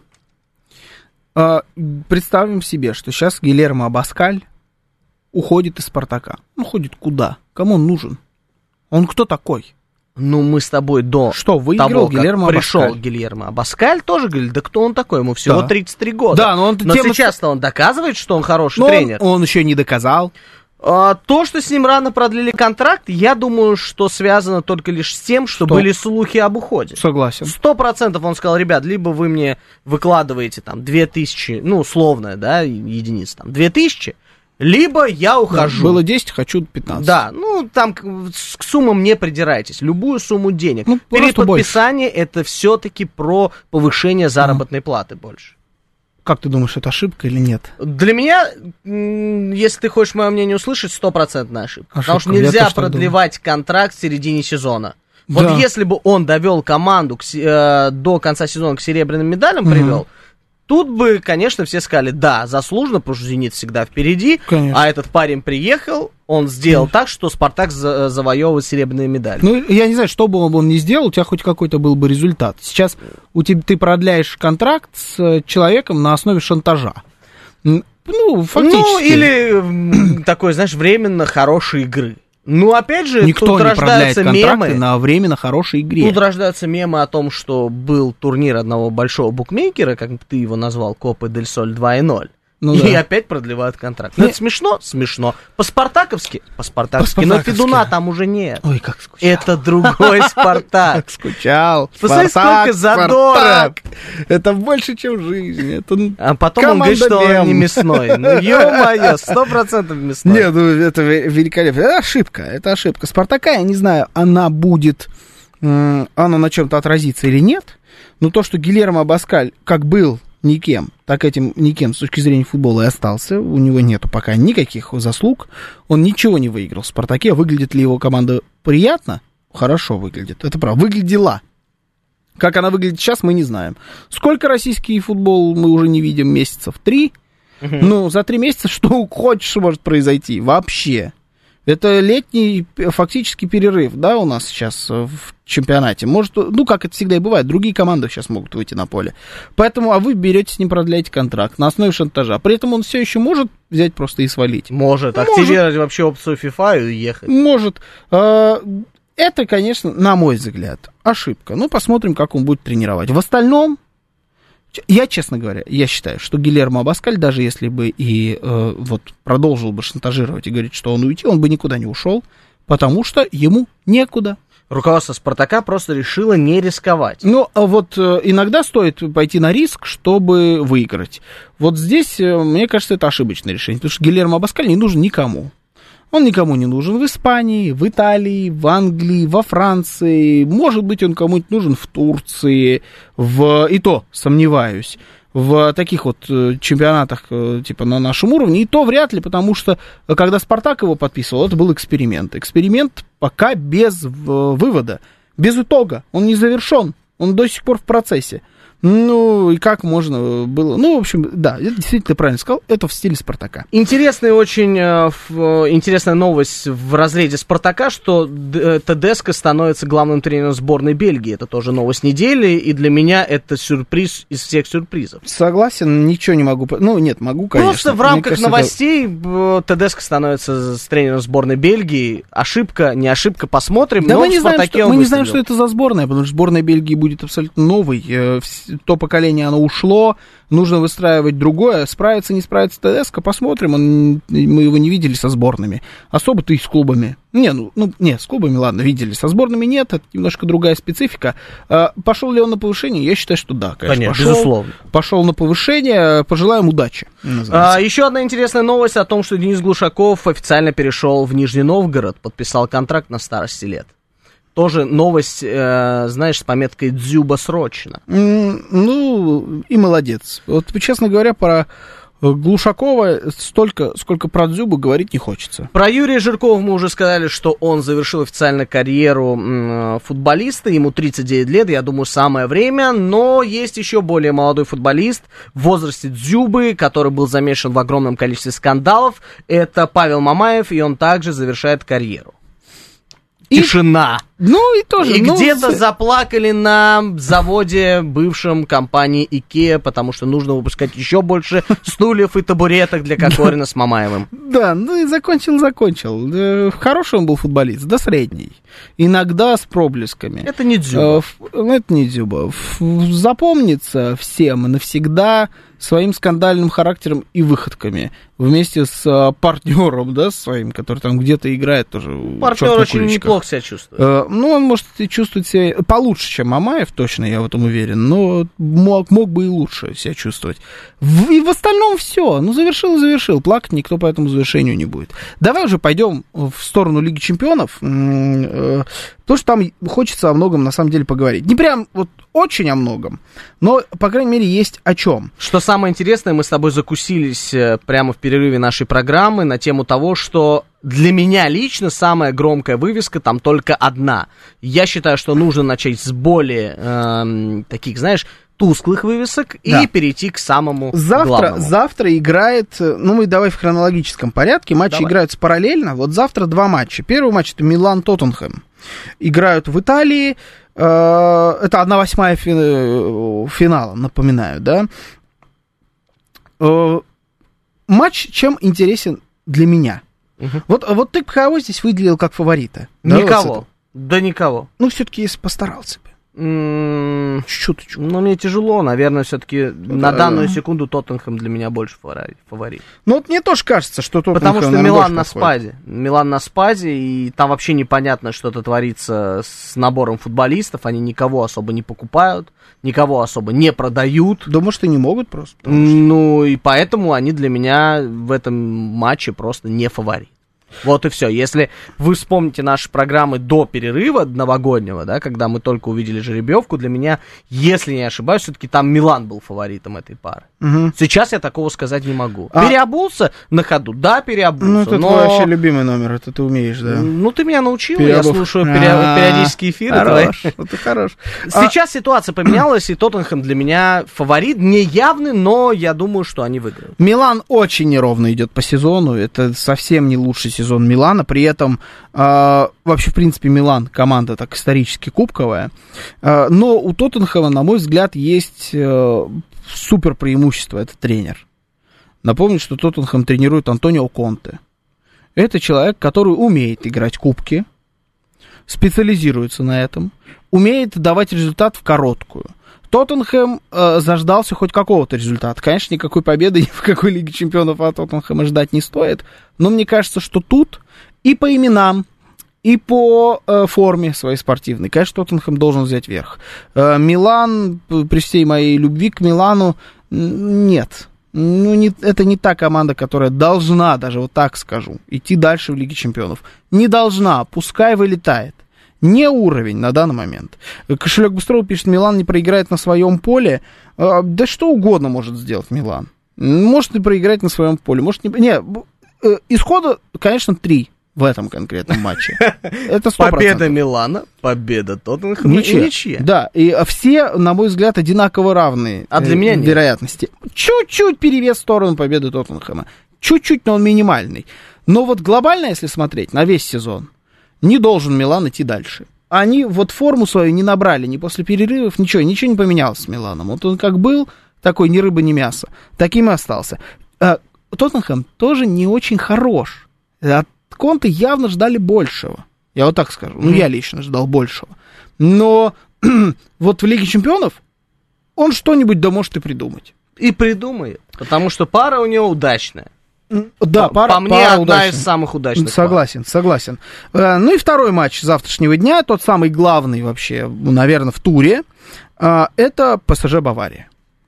Представим себе, что сейчас Гильермо Абаскаль уходит из «Спартака». Он уходит куда? Кому он нужен? Он кто такой? Ну, мы с тобой до того, как пришел Гильермо Абаскаль, тоже говорили, да кто он такой? Ему всего 33 года. Да, но сейчас-то он доказывает, что он хороший тренер. Он еще не доказал. То, что с ним рано продлили контракт, я думаю, что связано только лишь с тем, что были слухи об уходе. Согласен. 100% он сказал, ребят, либо вы мне выкладываете там 2000, ну, условная, да, единица, там, 2000, либо я ухожу. Да, было 10, хочу 15. Да, ну, там к суммам не придирайтесь, любую сумму денег. Ну, переподписание это все-таки про повышение заработной платы больше. Как ты думаешь, это ошибка или нет? Для меня, если ты хочешь мое мнение услышать, 100% ошибка. Потому что нельзя продлевать контракт в середине сезона. Вот если бы он довел команду до конца сезона к серебряным медалям, привел, тут бы, конечно, все сказали, да, заслуженно, потому что «Зенит» всегда впереди, а этот парень приехал, он сделал так, что «Спартак» завоевывает серебряные медали. Ну, я не знаю, что бы он ни сделал, у тебя хоть какой-то был бы результат. Сейчас ты продляешь контракт с человеком на основе шантажа. Ну, фактически. Ну, или такой, знаешь, временно хорошей игры. Ну, опять же, никто тут не рождаются мемы на временно хорошей игре. Тут рождаются мемы о том, что был турнир одного большого букмекера, как ты его назвал, Копа дель Соль 2.0. И опять продлевают контракт. Ну, это смешно? Смешно. По-спартаковски? По-спартаковски. Но Федуна там уже нет. Ой, как скучал. Это другой Спартак. Как скучал. Посмотри, сколько задора. Это больше, чем жизнь. А потом он говорит, что он не мясной. Ну, ё-моё, 100% мясной. Нет, ну, это великолепно. Это ошибка. Спартака, я не знаю, она на чем-то отразится или нет. Но то, что Гильермо Абаскаль как был никем, так этим никем с точки зрения футбола и остался. У него нету пока никаких заслуг. Он ничего не выиграл в «Спартаке». Выглядит ли его команда приятно? Хорошо выглядит. Это правда. Выглядела. Как она выглядит сейчас, мы не знаем. Сколько российский футбол мы уже не видим? Месяцев 3? Ну, за 3 месяца что хочешь может произойти. Вообще. Это летний фактически перерыв, да, у нас сейчас в чемпионате. Может, ну, как это всегда и бывает, другие команды сейчас могут выйти на поле. Поэтому, а вы берете с ним, продляете контракт на основе шантажа. При этом он все еще может взять просто и свалить. Может. Активировать вообще опцию FIFA и уехать. Может. Это, конечно, на мой взгляд, ошибка. Ну, посмотрим, как он будет тренировать. В остальном, я, честно говоря, я считаю, что Гильермо Абаскаль, даже если бы и вот продолжил бы шантажировать и говорить, что он уйти, он бы никуда не ушел, потому что ему некуда. Руководство «Спартака» просто решило не рисковать. Ну, вот иногда стоит пойти на риск, чтобы выиграть. Вот здесь, мне кажется, это ошибочное решение, потому что Гильермо Абаскаль не нужен никому. Он никому не нужен в Испании, в Италии, в Англии, во Франции. Может быть, он кому-нибудь нужен в Турции. И то, сомневаюсь, в таких вот чемпионатах, типа на нашем уровне. И то вряд ли, потому что, когда «Спартак» его подписывал, это был эксперимент. Эксперимент пока без вывода, без итога. Он не завершен, он до сих пор в процессе. Ну, и как можно было... Ну, в общем, да, это действительно правильно сказал, это в стиле «Спартака». Интересная очень интересная новость в разрезе «Спартака», что Тедеско становится главным тренером сборной Бельгии. Это тоже новость недели, и для меня это сюрприз из всех сюрпризов. Согласен, ничего не могу... Ну, нет, могу, конечно. Просто в рамках новостей Тедеско становится тренером сборной Бельгии. Ошибка, не ошибка, посмотрим. Да, но мы не знаем, что это за сборная, потому что сборная Бельгии будет абсолютно новой. То поколение, оно ушло, нужно выстраивать другое, справится, не справится Тедеско, посмотрим, мы его не видели со сборными, особо-то и с клубами. С клубами, ладно, видели, со сборными нет, это немножко другая специфика. Пошел ли он на повышение? Я считаю, что да, конечно, безусловно. Пошел на повышение, пожелаем удачи. Еще одна интересная новость о том, что Денис Глушаков официально перешел в Нижний Новгород, подписал контракт на старости лет. Тоже новость, знаешь, с пометкой «Дзюба срочно». Ну, и молодец. Вот, честно говоря, про Глушакова столько, сколько про Дзюбу говорить не хочется. Про Юрия Жиркова мы уже сказали, что он завершил официально карьеру футболиста. Ему 39 лет, я думаю, самое время. Но есть еще более молодой футболист в возрасте Дзюбы, который был замешан в огромном количестве скандалов. Это Павел Мамаев, и он также завершает карьеру. Тишина. Ну и тоже. И где-то заплакали на заводе бывшем компании Икеа, потому что нужно выпускать еще больше стульев и табуреток для Кокорина с Мамаевым. Да, ну и закончил. Хороший он был футболист, да средний. Иногда с проблесками. Это не Дзюба. Это не Дзюба. Запомнится всем и навсегда своим скандальным характером и выходками. Вместе с партнером, да, своим, который там где-то играет тоже. Партнер очень неплохо себя чувствует. Он может чувствовать себя получше, чем Мамаев, точно, я в этом уверен, но мог бы и лучше себя чувствовать. И в остальном все. Завершил. Плакать никто по этому завершению не будет. Давай уже пойдем в сторону Лиги Чемпионов, потому что там хочется о многом, на самом деле, поговорить. Не прям вот очень о многом, но, по крайней мере, есть о чем. Что самое интересное, мы с тобой закусились прямо в перерыве нашей программы на тему того, что для меня лично самая громкая вывеска там только одна. Я считаю, что нужно начать с более таких, знаешь, тусклых вывесок и перейти к самому главному. Завтра играет, мы давай в хронологическом порядке, матчи играются параллельно. Вот завтра 2 матча. Первый матч — это Милан-Тоттенхэм. Играют в Италии. Это 1/8 финала, напоминаю, да. Матч чем интересен для меня? Вот ты кого здесь выделил как фаворита? Никого. Да никого. Все-таки если постарался бы. Чуть-чуть. Но мне тяжело, наверное, все-таки на данную секунду Тоттенхэм для меня больше фаворит. Ну, вот мне тоже кажется, что Тоттенхэм... Потому что Милан на спаде. Милан на спаде, и там вообще непонятно, что-то творится с набором футболистов. Они никого особо не покупают, никого особо не продают. Да, может, и не могут просто. Ну, и поэтому они для меня в этом матче просто не фаворит. Вот и все. Если вы вспомните наши программы до перерыва новогоднего, да, когда мы только увидели жеребьевку, для меня, если не ошибаюсь, все-таки там Милан был фаворитом этой пары. Угу. Сейчас я такого сказать не могу. Переобулся на ходу? Да, переобулся. Ну, это твой вообще любимый номер, это ты умеешь, да. Ну, ты меня научил, я слушаю периодические эфиры. Хорош, ты хорош. Сейчас ситуация поменялась, и Тоттенхэм для меня фаворит, не явный, но я думаю, что они выиграют. Милан очень неровно идет по сезону, это совсем не лучший сезон Милана, при этом вообще, в принципе, Милан команда так исторически кубковая, но у Тоттенхэма, на мой взгляд, есть супер преимущество, это тренер. Напомню, что Тоттенхэм тренирует Антонио Конте. Это человек, который умеет играть кубки, специализируется на этом, умеет давать результат в короткую. Тоттенхэм заждался хоть какого-то результата. Конечно, никакой победы ни в какой Лиге Чемпионов от Тоттенхэма ждать не стоит, но мне кажется, что тут и по именам, и по форме своей спортивной, конечно, Тоттенхэм должен взять верх. Милан, при всей моей любви к Милану, нет. Это не та команда, которая должна, даже вот так скажу, идти дальше в Лиге Чемпионов. Не должна, пускай вылетает. Не уровень на данный момент. Кошелек Быстрова пишет, Милан не проиграет на своем поле. Да что угодно может сделать Милан. Может и проиграть на своем поле. Может не... Исхода, конечно, 3 в этом конкретном матче. Это 100%. Победа Милана, победа Тоттенхэма и ничья. Да, и все, на мой взгляд, одинаково равные для меня вероятности. Чуть-чуть перевес в сторону победы Тоттенхэма. Чуть-чуть, но он минимальный. Но вот глобально, если смотреть на весь сезон, не должен Милан идти дальше. Они вот форму свою не набрали, ни после перерывов, ничего не поменялось с Миланом. Вот он как был, такой ни рыба, ни мясо, таким и остался. Тоттенхэм тоже не очень хорош. От Конте явно ждали большего. Я вот так скажу. Ну, я лично ждал большего. Но вот в Лиге Чемпионов он что-нибудь да может и придумать. И придумает, потому что пара у него удачная. Да, по мне, одна из самых удачных. Согласен. Ну и второй матч завтрашнего дня, тот самый главный вообще, наверное, в туре, это ПСЖ Бавария.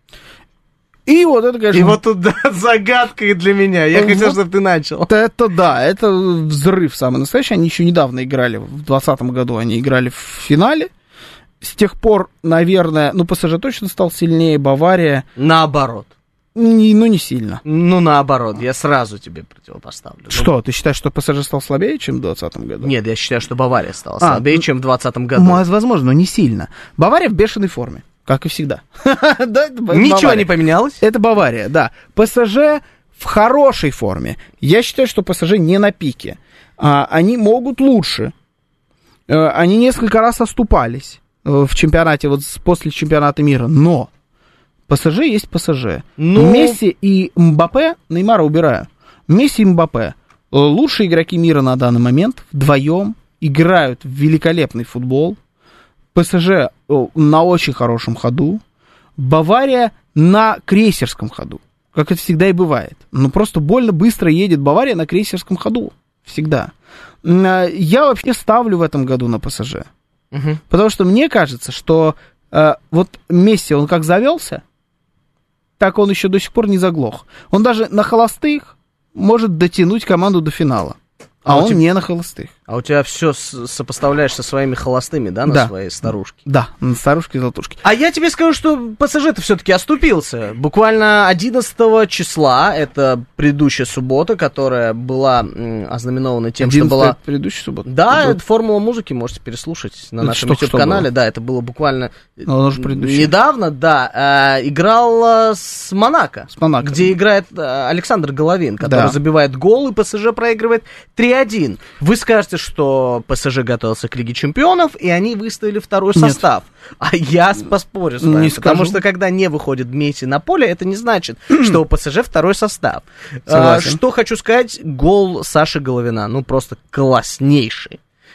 И вот это, конечно... И вот тут загадка и для меня. Я хотел, чтобы ты начал. Это да, это взрыв самый настоящий. Они еще недавно играли, в 2020 году они играли в финале. С тех пор, наверное, ПСЖ точно стал сильнее, Бавария... Наоборот. Не сильно. Наоборот, я сразу тебе противопоставлю. Что, ты считаешь, что ПСЖ стал слабее, чем в 2020 году? Нет, я считаю, что Бавария стала слабее, чем в 2020 году. Возможно, но не сильно. Бавария в бешеной форме, как и всегда. Ничего не поменялось? Это Бавария, да. ПСЖ в хорошей форме. Я считаю, что ПСЖ не на пике. Они могут лучше. Они несколько раз оступались в чемпионате, вот после чемпионата мира, но... ПСЖ есть ПСЖ. Месси и Мбаппе, Неймара убираю. Месси и Мбаппе, лучшие игроки мира на данный момент, вдвоем играют в великолепный футбол. ПСЖ на очень хорошем ходу. Бавария на крейсерском ходу, как это всегда и бывает. Просто больно быстро едет Бавария на крейсерском ходу. Всегда. Я вообще ставлю в этом году на ПСЖ. Потому что мне кажется, что вот Месси, он как завелся, так он еще до сих пор не заглох. Он даже на холостых может дотянуть команду до финала. А он не на холостых. А у тебя все сопоставляешь со своими холостыми, да, на своей старушке? Да, на старушке и золотушке. А я тебе скажу, что ПСЖ-то все-таки оступился. Буквально 11 числа, это предыдущая суббота, которая была ознаменована тем, что была... предыдущая суббота? Да, это формула музыки, можете переслушать на нашем YouTube-канале. Да, это было буквально недавно, да. Играл с Монако. Где играет Александр Головин, который забивает гол, и ПСЖ проигрывает 3-1. Вы скажете, что ПСЖ готовился к Лиге Чемпионов, и они выставили второй состав. А я поспорю с вами, потому что когда не выходит Месси на поле, это не значит, что у ПСЖ второй состав. Что хочу сказать, гол Саши Головина, просто класснейший.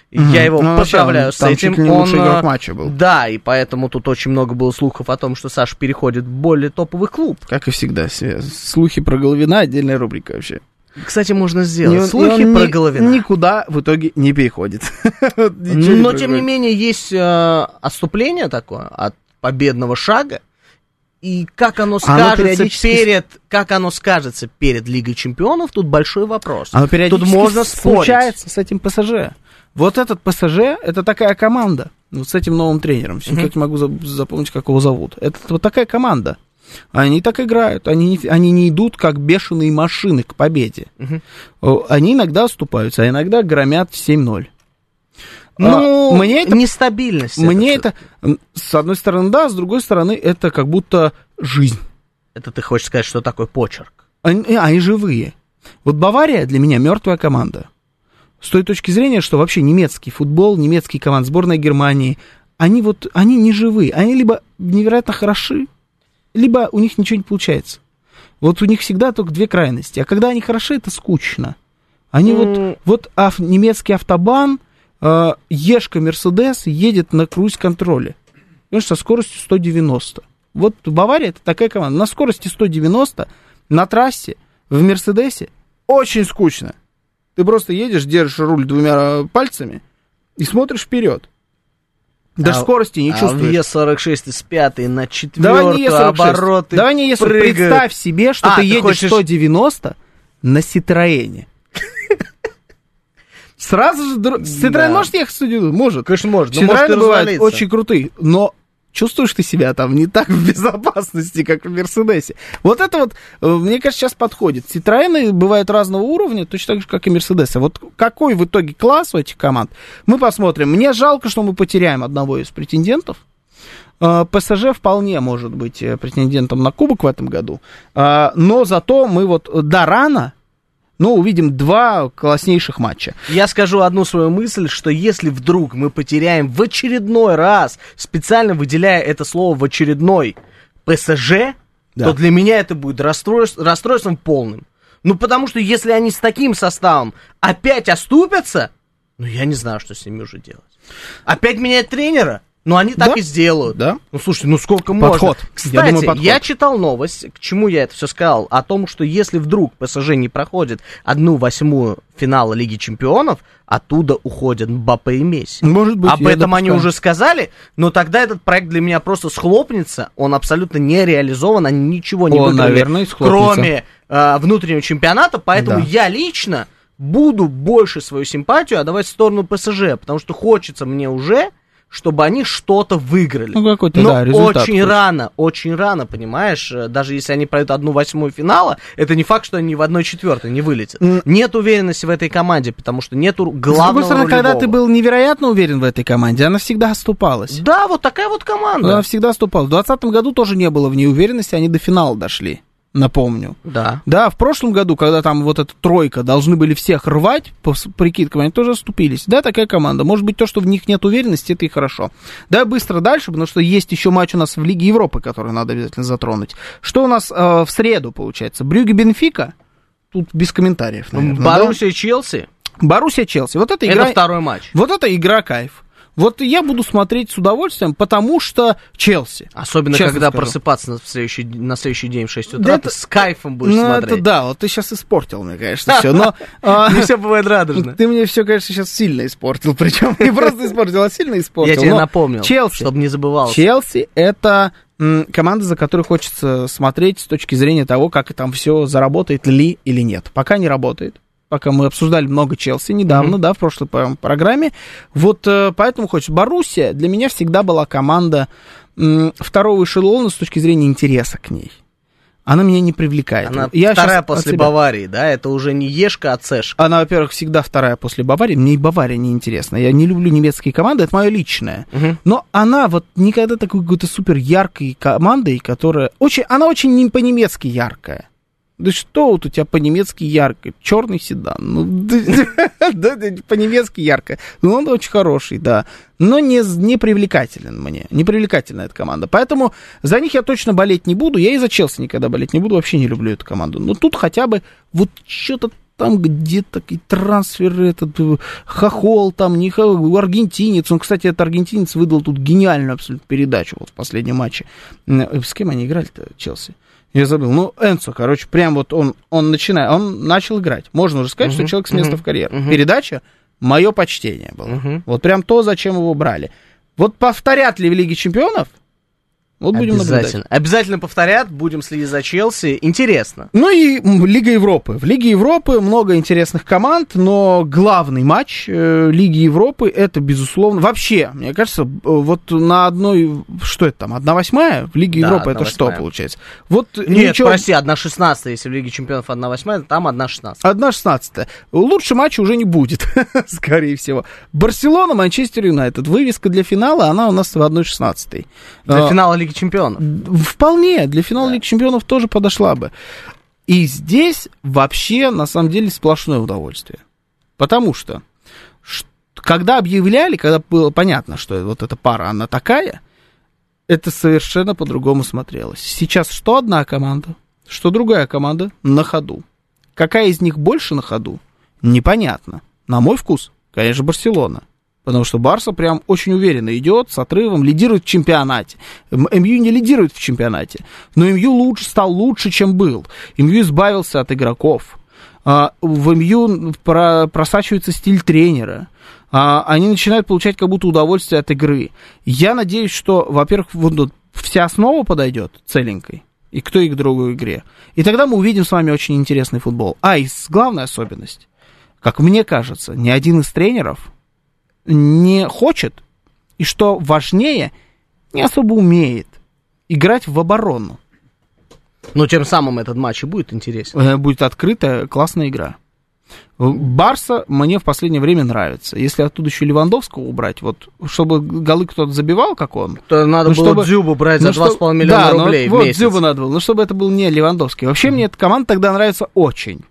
Я его поздравляю с этим. Чуть ли не лучший игрок матча был. Да, и поэтому тут очень много было слухов о том, что Саша переходит в более топовый клуб. Как и всегда. Слухи про Головина — отдельная рубрика вообще. Кстати, можно сделать. Слухи про Головина. Никуда в итоге не переходит. Но, тем не менее, есть отступление такое от победного шага. И как оно скажется перед Лигой Чемпионов, тут большой вопрос. Оно периодически тут можно спорить. Случается с этим ПСЖ. Вот этот ПСЖ, это такая команда, вот с этим новым тренером, все никак не могу запомнить, как его зовут. Это вот такая команда. Они так играют, они не идут как бешеные машины к победе. Они иногда оступаются, а иногда громят 7-0. Ну, мне это нестабильность. Мне это, с одной стороны, да, с другой стороны, это как будто жизнь. Это ты хочешь сказать, что такое почерк? Они живые. Вот Бавария для меня мертвая команда. С той точки зрения, что вообще немецкий футбол, немецкие команды, сборная Германии, они не живые. Они либо невероятно хороши, либо у них ничего не получается. Вот у них всегда только две крайности. А когда они хороши, это скучно. Они немецкий автобан, Ешка Мерседес едет на круиз-контроле. Понимаешь, со скоростью 190. Вот Бавария — это такая команда. На скорости 190 на трассе в Мерседесе очень скучно. Ты просто едешь, держишь руль двумя пальцами и смотришь вперед. Даже скорости не чувствуешь. А в Е46 из 5 на 4 обороты. Давай не Е40. Представь себе, что ты едешь 190 на Ситроене. Сразу же... Ситроен может ехать в 190? Может. Конечно, может. Ситроены бывают очень крутые, но чувствуешь ты себя там не так в безопасности, как в Мерседесе. Вот это вот, мне кажется, сейчас подходит. Ситроены бывают разного уровня, точно так же, как и Мерседесы. Вот какой в итоге класс у этих команд, мы посмотрим. Мне жалко, что мы потеряем одного из претендентов. ПСЖ вполне может быть претендентом на кубок в этом году. Но зато мы рано, но увидим два класснейших матча. Я скажу одну свою мысль, что если вдруг мы потеряем в очередной раз, специально выделяя это слово в очередной, ПСЖ, то для меня это будет расстройством полным. Ну, потому что если они с таким составом опять оступятся, я не знаю, что с ними уже делать. Опять менять тренера? Они так и сделают. Да? Слушайте, сколько можно? Кстати, я читал новость, к чему я это все сказал, о том, что если вдруг ПСЖ не проходит 1/8 финала Лиги Чемпионов, оттуда уходят Мбаппе и Месси. Может быть, об этом они уже сказали, но тогда этот проект для меня просто схлопнется, он абсолютно не реализован, они ничего не выиграли, кроме внутреннего чемпионата, поэтому я лично буду больше свою симпатию отдавать в сторону ПСЖ, потому что хочется мне уже, чтобы они что-то выиграли. Результат. Очень рано, понимаешь? Даже если они пройдут 1/8 финала, это не факт, что они в 1/4 не вылетят. Нет уверенности в этой команде, потому что нету главного. С другой стороны, когда ты был невероятно уверен в этой команде, она всегда оступалась. Да, вот такая вот команда. Она всегда оступалась. В 2020 году тоже не было в ней уверенности, они до финала дошли. Напомню. Да. Да, в прошлом году, когда там вот эта тройка должны были всех рвать, по прикидкам, они тоже оступились. Да, такая команда. Может быть, то, что в них нет уверенности, это и хорошо. Да, быстро дальше, потому что есть еще матч у нас в Лиге Европы, который надо обязательно затронуть. Что у нас в среду, получается? Брюгге-Бенфика? Тут без комментариев, наверное. Боруссия-Челси? Боруссия-Челси. Вот это игра... Это второй матч. Вот это игра кайф. Вот я буду смотреть с удовольствием, потому что Челси. Особенно, когда просыпаться на следующий день в 6 утра, ты с кайфом будешь смотреть. Это да, вот ты сейчас испортил мне, конечно, все. Но не все бывает радужно. Ты мне все, конечно, сейчас сильно испортил. Причем не просто испортил, а сильно испортил. Я тебе напомнил, чтобы не забывался. Челси — это команда, за которой хочется смотреть с точки зрения того, как там все заработает ли или нет. Пока не работает. Пока мы обсуждали много Челси недавно, в прошлой программе. Вот поэтому хочется. Боруссия для меня всегда была команда второго эшелона с точки зрения интереса к ней. Она меня не привлекает. Она вторая после Баварии, да? Это уже не Ешка, а Цешка. Она, во-первых, всегда вторая после Баварии. Мне и Бавария не интересна. Я не люблю немецкие команды, это мое личное. Но она вот никогда такой какой-то супер яркой командой, которая... Она очень по-немецки яркая. Да что вот у тебя по-немецки ярко? Черный седан. По-немецки ярко. Он очень хороший, да. Но не привлекателен мне. Не привлекательна эта команда. Поэтому за них я точно болеть не буду. Я и за Челси никогда болеть не буду. Вообще не люблю эту команду. Но тут хотя бы вот что-то там где-то и трансферы, этот хохол там, аргентинец. Он, кстати, этот аргентинец выдал тут гениальную абсолютно передачу вот в последнем матче. С кем они играли-то, Челси? Я забыл. Ну, Энцо, короче, прям вот он начал играть. Можно уже сказать, что человек с места в карьеру. Передача, мое почтение было. Вот прям то, зачем его брали. Вот повторят ли в Лиге Чемпионов? Вот будем наблюдать. Обязательно повторят, будем следить за Челси. Интересно. Ну и Лига Европы. В Лиге Европы много интересных команд, но главный матч Лиги Европы это, безусловно... Вообще, мне кажется, вот на одной... Что это там? 1/8 в Лиге Европы? Это что получается? Вот нет, прости, 1/16. Если в Лиге Чемпионов 1/8, там 1/16. 1/16. Лучше матча уже не будет, скорее всего. Барселона, Манчестер Юнайтед. Вывеска для финала, она у нас в 1/16. Для финала Лиги Чемпионов. Вполне, для финала Лиги Чемпионов тоже подошла бы. И здесь вообще, на самом деле, сплошное удовольствие. Потому что, когда объявляли, когда было понятно, что вот эта пара, она такая, это совершенно по-другому смотрелось. Сейчас что одна команда, что другая команда на ходу. Какая из них больше на ходу, непонятно. На мой вкус, конечно, Барселона. Потому что Барса прям очень уверенно идет, с отрывом, лидирует в чемпионате. МЮ не лидирует в чемпионате, но МЮ стал лучше, чем был. МЮ избавился от игроков. В МЮ просачивается стиль тренера. Они начинают получать как будто удовольствие от игры. Я надеюсь, что, во-первых, вот вся основа подойдет целенькой, и к той, и к другой игре. И тогда мы увидим с вами очень интересный футбол. И главная особенность, как мне кажется, ни один из тренеров не хочет, и что важнее, не особо умеет играть в оборону. Но тем самым этот матч и будет интересен. Будет открытая, классная игра. Барса мне в последнее время нравится. Если оттуда еще Левандовского убрать, вот, чтобы голы кто-то забивал, как он... То надо было Дзюбу брать за 2,5 миллиона рублей в месяц. Вот, Дзюбу надо было, но чтобы это был не Левандовский. Вообще мне эта команда тогда нравится очень.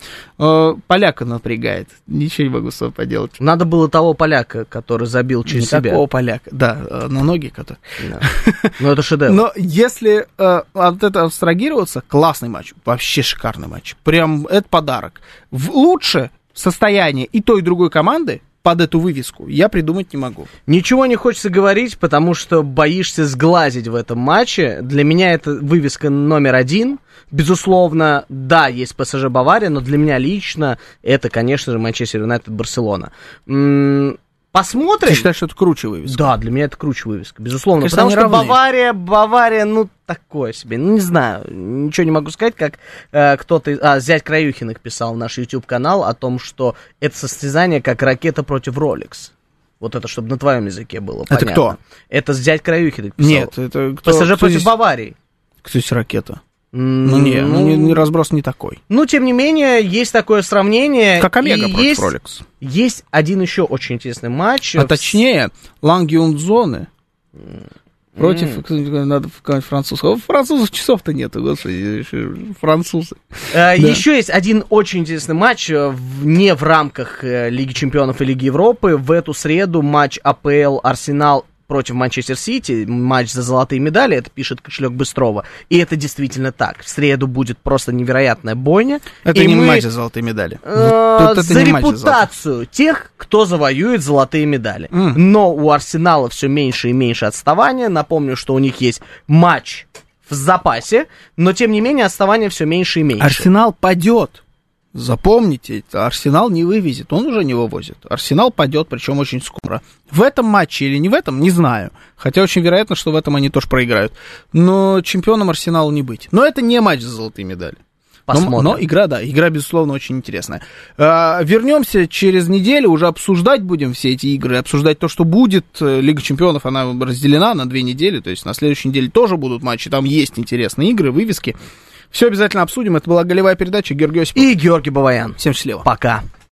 Поляка напрягает. Ничего не могу с собой поделать. Надо было того поляка, который забил через себя. Такого поляка, да, на ноги который. Да. Ну, это шедевр. Но если от этого абстрагироваться, классный матч. Вообще шикарный матч. Прям это подарок. В лучшее состояние и той, и другой команды под эту вывеску я придумать не могу. Ничего не хочется говорить, потому что боишься сглазить в этом матче. Для меня это вывеска номер 1. Безусловно, да, есть ПСЖ Бавария, но для меня лично это, конечно же, Манчестер Юнайтед Барселона. Посмотрим. Ты считаешь, что это круче вывеска? Да, для меня это круче вывеска, безусловно. Конечно, потому что Бавария, ну, такое себе. Ну, не знаю, ничего не могу сказать, как кто-то... Зять Краюхиных писал в наш YouTube-канал о том, что это состязание как ракета против Rolex. Вот это, чтобы на твоем языке было понятно. Это кто? Это зять Краюхиных писал. Нет, это кто? ПСЖ против Баварии. Кто здесь ракета? Ну, разброс не такой. Ну, тем не менее, есть такое сравнение. Как Омега против Rolex. Есть один еще очень интересный матч. А точнее, Лангюнзоне против, надо французов. Французов часов-то нету, господи, французы. Еще есть один очень интересный матч, не в рамках Лиги Чемпионов и Лиги Европы. В эту среду матч АПЛ Арсенал против Манчестер Сити, матч за золотые медали, это пишет Кошелек Быстрова, и это действительно так. В среду будет просто невероятная бойня. Это не матч за золотые медали. За репутацию тех, кто завоюет золотые медали. Но у Арсенала все меньше и меньше отставания. Напомню, что у них есть матч в запасе, но тем не менее отставание все меньше и меньше. Арсенал падет. Запомните, Арсенал не вывезет, он уже не вывозит. Арсенал падет, причем очень скоро. В этом матче или не в этом, не знаю. Хотя очень вероятно, что в этом они тоже проиграют. Но чемпионом Арсеналу не быть. Но это не матч за золотые медали. Но игра, да, игра, безусловно, очень интересная. Вернемся через неделю, уже обсуждать будем все эти игры, обсуждать то, что будет. Лига Чемпионов, она разделена на 2 недели, то есть на следующей неделе тоже будут матчи, там есть интересные игры, вывески. Все обязательно обсудим. Это была голевая передача. Георгий Осипов и Георгий Баваян. Всем счастливо. Пока.